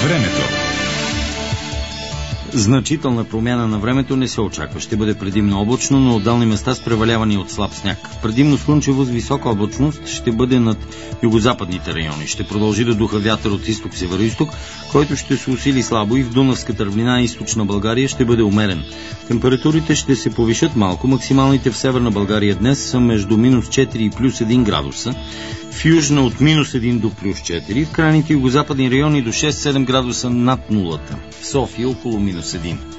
Времето. Значителна промяна на времето не се очаква. Ще бъде предимно облачно, но отдални места с преваляване от слаб сняг. Предимно слънчево с висока облачност ще бъде над югозападните райони. Ще продължи да духа вятър от изток-североизток, който ще се усили слабо и в Дунавската равнина и източна България ще бъде умерен. Температурите ще се повишат малко. Максималните в северна България днес са между минус 4 и плюс 1 градуса. В южна от минус 1 до плюс 4, в крайните югозападни райони до 6-7 градуса над нулата. В София около минус 1.